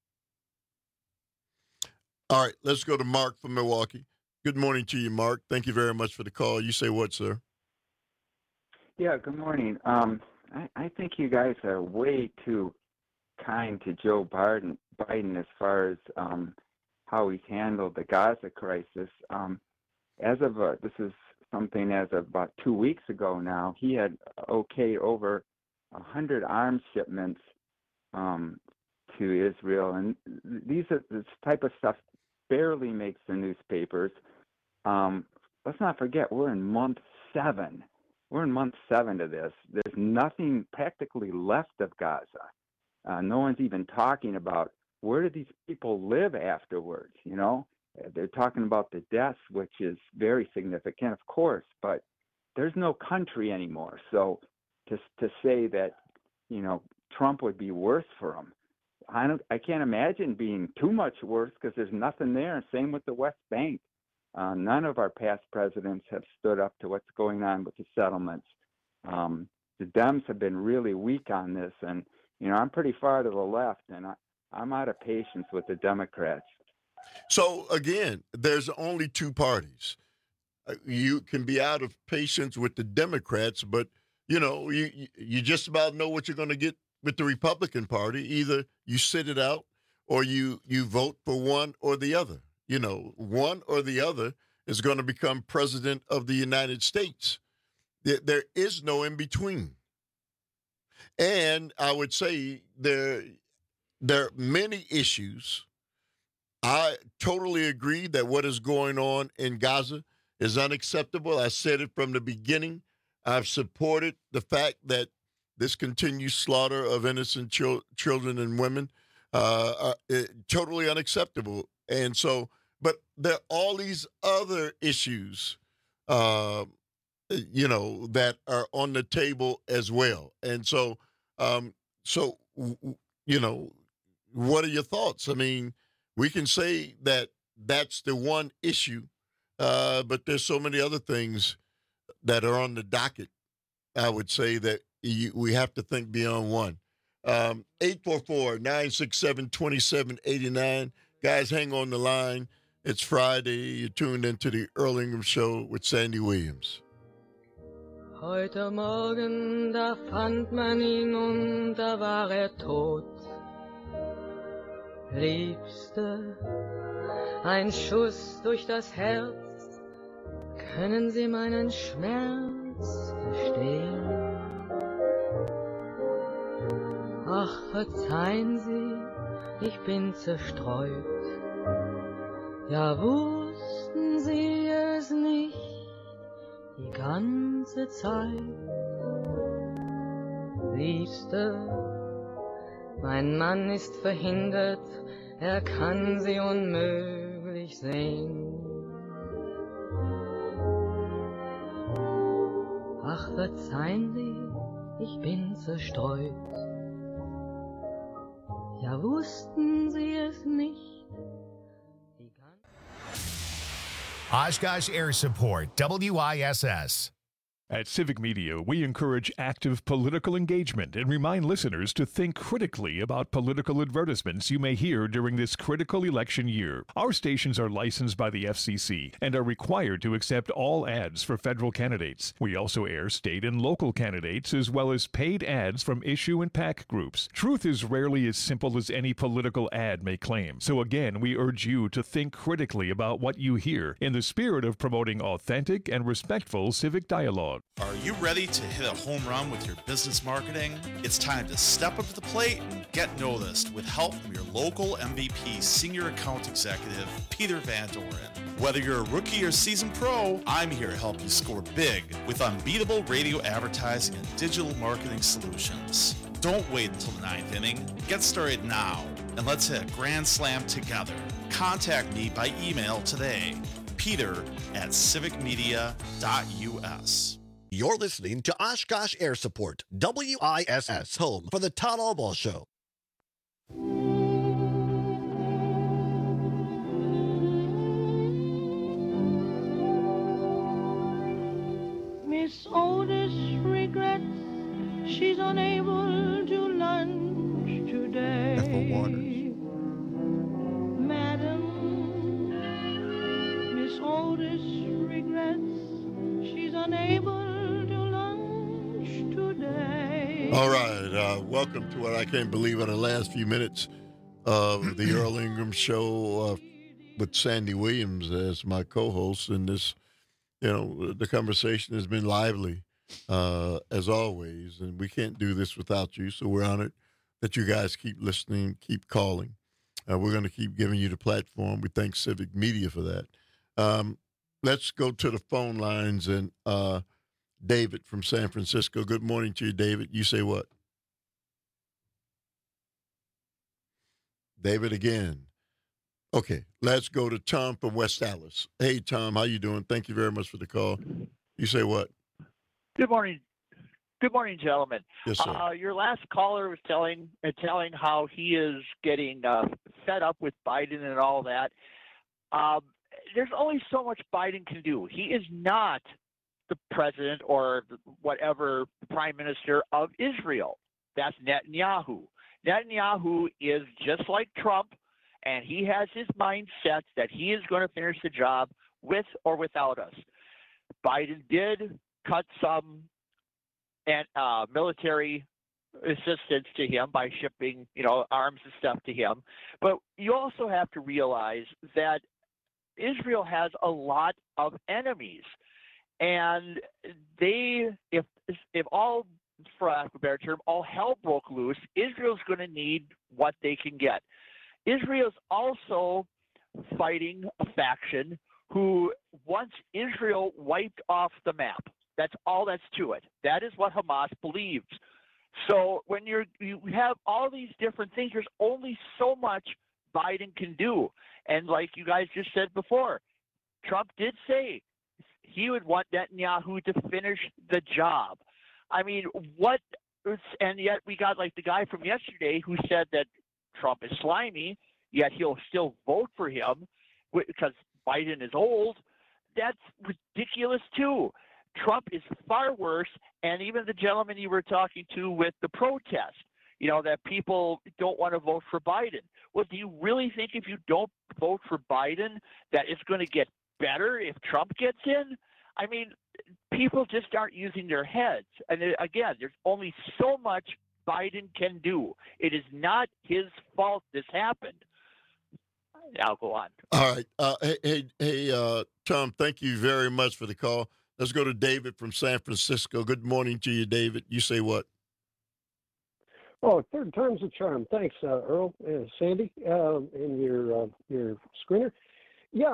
All right, let's go to Mark from Milwaukee. Good morning to you, Mark. Thank you very much for the call. You say what, sir? Yeah, good morning. I think you guys are way too kind to Joe Biden as far as how he's handled the Gaza crisis. This is something as of about 2 weeks ago now, he had okayed over 100 arms shipments to Israel, and this type of stuff barely makes the newspapers. Let's not forget, we're in month 7. We're in month 7 of this. There's nothing practically left of Gaza. No one's even talking about where do these people live afterwards, They're talking about the deaths, which is very significant, of course, but there's no country anymore. So to say that, Trump would be worse for them, I can't imagine being too much worse because there's nothing there. Same with the West Bank. None of our past presidents have stood up to what's going on with the settlements. The Dems have been really weak on this, and I'm pretty far to the left, and I'm out of patience with the Democrats. So again, there's only two parties. You can be out of patience with the Democrats, but you just about know what you're going to get with the Republican Party. Either you sit it out or you vote for one or the other. One or the other is going to become president of the United States. There is no in between. And I would say there are many issues. I totally agree that what is going on in Gaza is unacceptable. I said it from the beginning. I've supported the fact that this continued slaughter of innocent children and women are totally unacceptable. And so, but there are all these other issues, that are on the table as well. And so, what are your thoughts? I mean, we can say that that's the one issue, but there's so many other things that are on the docket. I would say that we have to think beyond one. 844-967-2789. Guys, hang on the line. It's Friday. You're tuned into the Earl Ingram Show with Sandy Williams. Heute Morgen, da fand man ihn und da war tot. Liebste, ein Schuss durch das Herz, können Sie meinen Schmerz verstehen? Ach, verzeihen Sie, ich bin zerstreut. Ja, wussten Sie es nicht die ganze Zeit? Liebste, mein Mann ist verhindert, er kann Sie unmöglich sehen. Ach, verzeihen Sie, ich bin zerstreut. Ja, wussten Sie es nicht? Oshkosh Air Support, WISS. At Civic Media, we encourage active political engagement and remind listeners to think critically about political advertisements you may hear during this critical election year. Our stations are licensed by the FCC and are required to accept all ads for federal candidates. We also air state and local candidates as well as paid ads from issue and PAC groups. Truth is rarely as simple as any political ad may claim. So again, we urge you to think critically about what you hear in the spirit of promoting authentic and respectful civic dialogue. Are you ready to hit a home run with your business marketing? It's time to step up to the plate and get noticed with help from your local MVP Senior Account Executive, Peter Van Doren. Whether you're a rookie or seasoned pro, I'm here to help you score big with unbeatable radio advertising and digital marketing solutions. Don't wait until the ninth inning. Get started now, and let's hit a grand slam together. Contact me by email today, peter@civicmedia.us. You're listening to Oshkosh Air Support, WISS, home for the Todd Albaugh Show. Miss Otis regrets she's unable to lunch today. Ethel Waters. Madam, Miss Otis regrets she's unable to lunch today. All right. Welcome to what I can't believe in the last few minutes of the Earl Ingram Show with Sandy Williams as my co-host. And this, the conversation has been lively as always. And we can't do this without you. So we're honored that you guys keep listening, keep calling. We're going to keep giving you the platform. We thank Civic Media for that. Let's go to the phone lines and David from San Francisco. Good morning to you, David. You say what? David again. Okay, let's go to Tom from West Allis. Hey, Tom, how you doing? Thank you very much for the call. You say what? Good morning. Good morning, gentlemen. Yes, sir. Your last caller was telling how he is getting fed up with Biden and all that. There's only so much Biden can do. He is not the president or whatever prime minister of Israel. That's Netanyahu. Netanyahu is just like Trump, and he has his mindset that he is going to finish the job with or without us. Biden did cut some military assistance to him by shipping, arms and stuff to him. But you also have to realize that Israel has a lot of enemies, and if all, for lack of a better term, all hell broke loose, Israel's going to need what they can get. Israel's also fighting a faction who wants Israel wiped off the map. That's all that's to it. That is what Hamas believes. So when you have all these different things, there's only so much Biden can do. And like you guys just said before, Trump did say he would want Netanyahu to finish the job. I mean, and yet we got like the guy from yesterday who said that Trump is slimy, yet he'll still vote for him because Biden is old. That's ridiculous too. Trump is far worse, and even the gentleman you were talking to with the protest, that people don't want to vote for Biden. Well, do you really think if you don't vote for Biden that it's going to get better if Trump gets in? I mean, people just aren't using their heads. And again, there's only so much Biden can do. It is not his fault this happened. I'll go on. All right. Hey, Tom, thank you very much for the call. Let's go to David from San Francisco. Good morning to you, David. You say what? Oh, third time's a charm. Thanks, Earl and Sandy, and your screener. Yeah,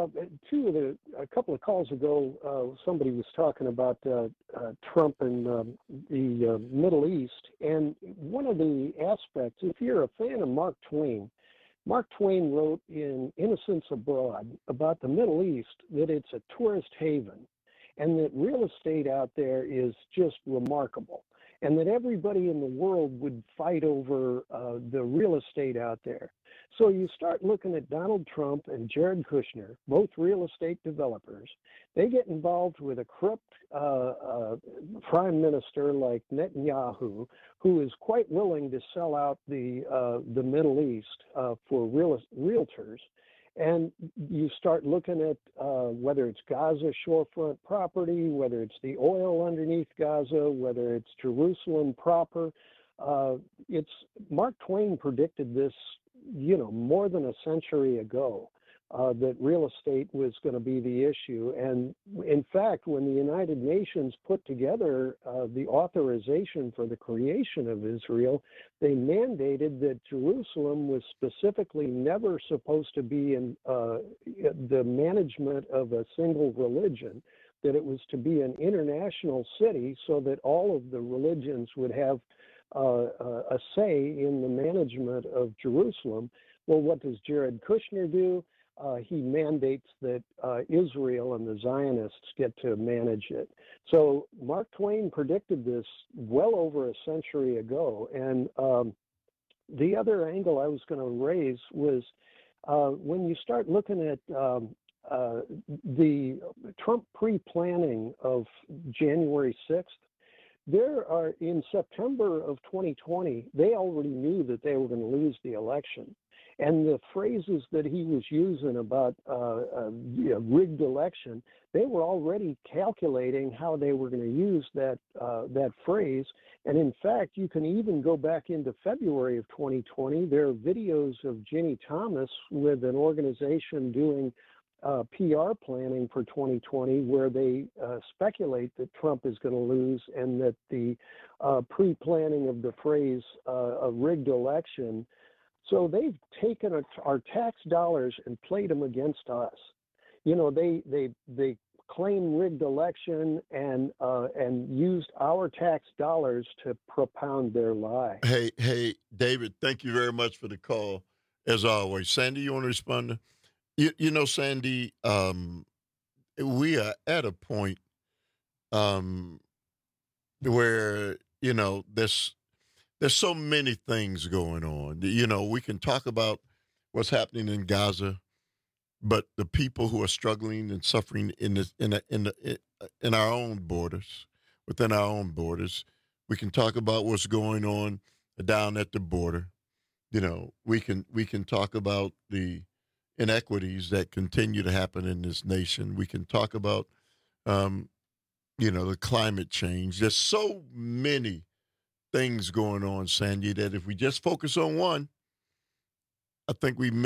a couple of calls ago, somebody was talking about Trump and the Middle East, and one of the aspects, if you're a fan of Mark Twain wrote in Innocents Abroad about the Middle East that it's a tourist haven, and that real estate out there is just remarkable. and that everybody in the world would fight over the real estate out there. So you start looking at Donald Trump and Jared Kushner, both real estate developers. They get involved with a corrupt prime minister like Netanyahu, who is quite willing to sell out the Middle East for realtors. And you start looking at whether it's Gaza shorefront property, whether it's the oil underneath Gaza, whether it's Jerusalem proper. It's Mark Twain predicted this, more than a century ago, that real estate was going to be the issue. And in fact, when the United Nations put together the authorization for the creation of Israel, they mandated that Jerusalem was specifically never supposed to be in the management of a single religion, that it was to be an international city so that all of the religions would have a say in the management of Jerusalem. Well, what does Jared Kushner do? He mandates that Israel and the Zionists get to manage it. So Mark Twain predicted this well over a century ago. And the other angle I was going to raise was when you start looking at the Trump pre-planning of January 6th, in September of 2020, they already knew that they were going to lose the election. And the phrases that he was using about rigged election, they were already calculating how they were going to use that phrase. And in fact, you can even go back into February of 2020. There are videos of Ginny Thomas with an organization doing PR planning for 2020, where they speculate that Trump is going to lose, and that the pre-planning of the phrase a rigged election. So they've taken our tax dollars and played them against us. They claim rigged election and used our tax dollars to propound their lie. Hey, David, thank you very much for the call, as always. Sandy, you want to respond? Sandy, we are at a point where, there's so many things going on. We can talk about what's happening in Gaza, but the people who are struggling and suffering in our own borders, within our own borders, we can talk about what's going on down at the border. We can talk about the inequities that continue to happen in this nation. We can talk about, the climate change. There's so many things going on, Sandy, that if we just focus on one, I think we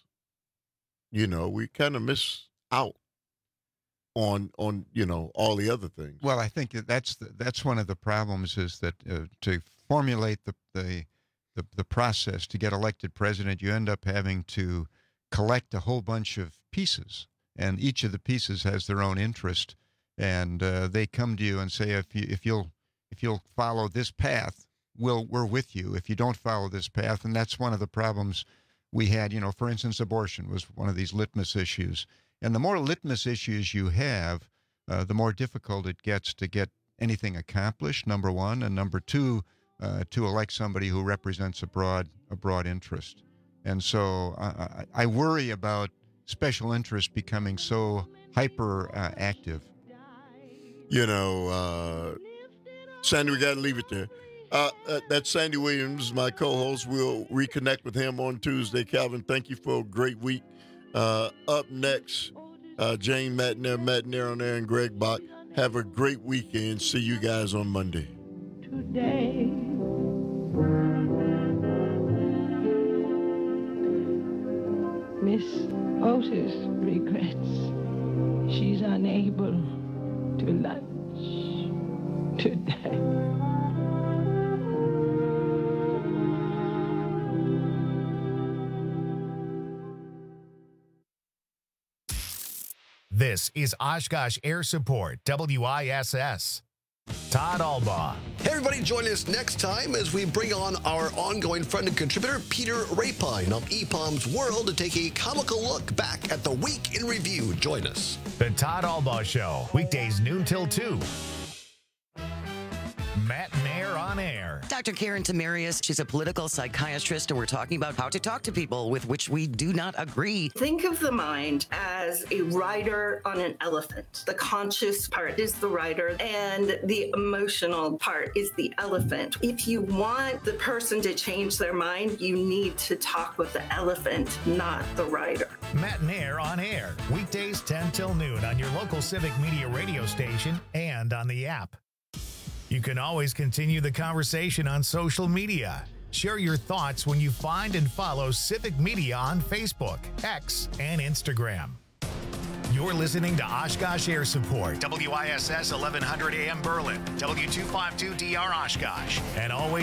kind of miss out on all the other things. Well, I think that's one of the problems, is that to formulate the process to get elected president, you end up having to collect a whole bunch of pieces, and each of the pieces has their own interest, and they come to you and say, if you'll follow this path, we're with you. If you don't follow this path, and that's one of the problems we had. For instance, abortion was one of these litmus issues, and the more litmus issues you have, the more difficult it gets to get anything accomplished, number one, and number two, to elect somebody who represents a broad interest. And so I worry about special interest becoming so hyper active. Sandy, we got to leave it there. That's Sandy Williams, my co-host. We'll reconnect with him on Tuesday. Calvin, thank you for a great week. Up next, Jane Matnair on air, and Greg Bach. Have a great weekend. See you guys on Monday. Today, Miss Otis regrets she's unable to lunch today. This is Oshkosh Air Support, WISS. Todd Albaugh. Hey, everybody, join us next time as we bring on our ongoing friend and contributor, Peter Rapine of EPOM's World, to take a comical look back at the week in review. Join us. The Todd Albaugh Show, weekdays noon till 2. Matt Nair on Dr. Karen Tamarius. She's a political psychiatrist, and we're talking about how to talk to people with which we do not agree. Think of the mind as a rider on an elephant. The conscious part is the rider, and the emotional part is the elephant. If you want the person to change their mind, you need to talk with the elephant, not the rider. Matt and Air on air, weekdays 10 till noon on your local Civic Media radio station and on the app. You can always continue the conversation on social media. Share your thoughts when you find and follow Civic Media on Facebook, X, and Instagram. You're listening to Oshkosh Air Support, WISS 1100 AM Berlin, W252DR Oshkosh, and always